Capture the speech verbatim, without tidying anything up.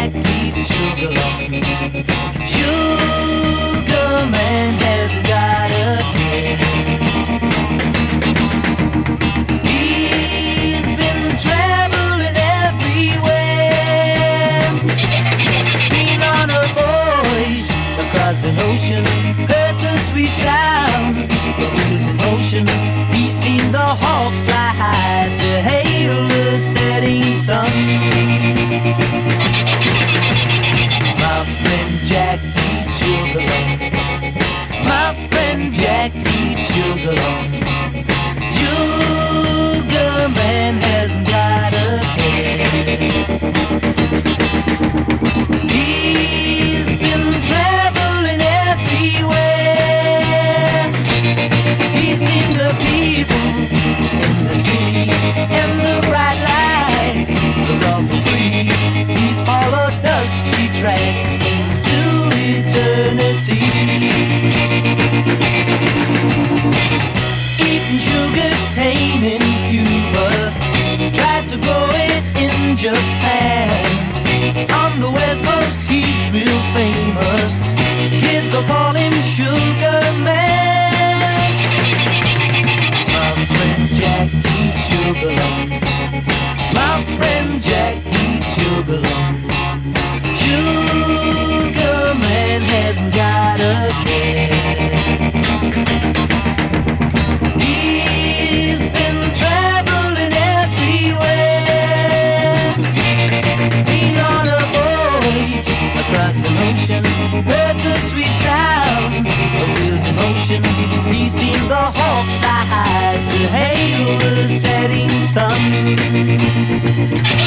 Jack keeps sugar long. Sugar man hasn't got a care. He's been traveling everywhere. Been on a voyage across an ocean, heard the sweet sound of wheels in motion. He's seen the hawk fly high to hail the setting sun. My friend Jack keeps sugar long. My friend Jack keeps sugar long. Sugar man hasn't got a care. He's been traveling everywhere. He's seen the people in the city and the bright lights, the love of free. He's followed dusty tracks into eternity. Eating sugar cane in Cuba, tried to grow it in Japan. On the west coast he's real famous, kids will call him Sugar Man. My friend Jack keeps sugar long. My friend Jack keeps sugar long. Sugar man hasn't got a care. He's been traveling everywhere. Been on a voyage across an ocean, heard the sweet sound of wheels in motion. He's seen the hawk fly high to hail the setting sun.